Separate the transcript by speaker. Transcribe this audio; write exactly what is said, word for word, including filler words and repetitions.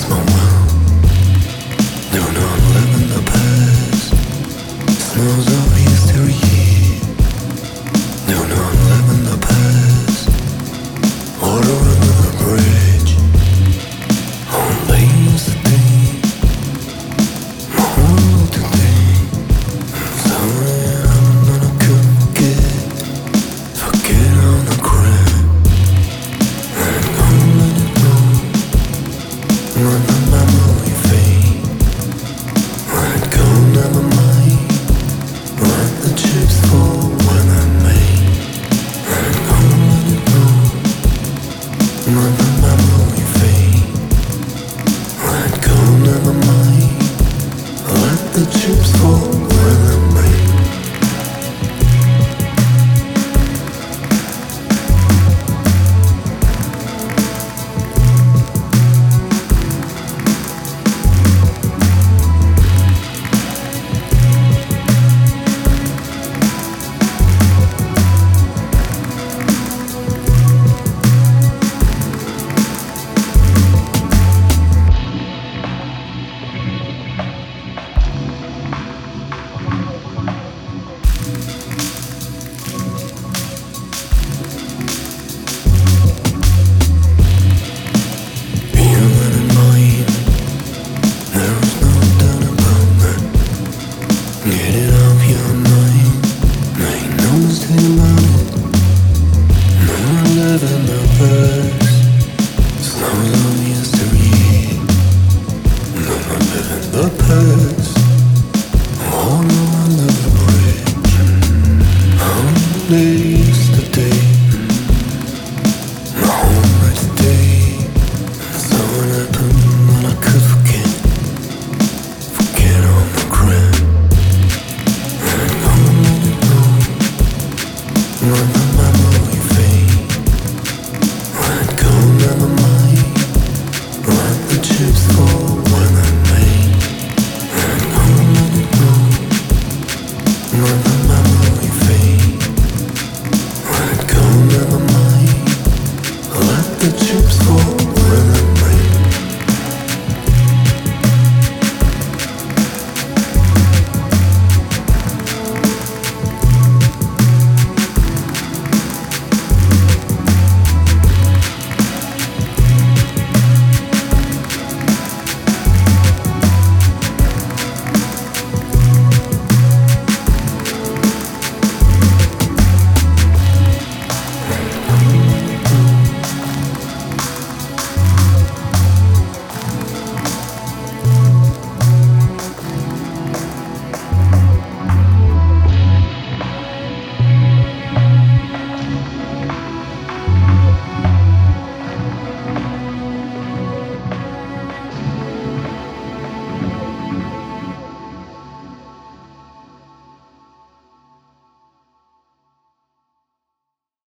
Speaker 1: my will. Do not live in the past. Smells of history. Do not live in the past. Water under the bridge. Only yesterday. My world today. Sorry, I'm not a good forget. Forget all the crap. And gonna let it go. When the memory fade. Let it go, never mind. Let the chips fall when I made. Let it go, let it go. When the memory fade. Let it go, never mind. Let the chips fall.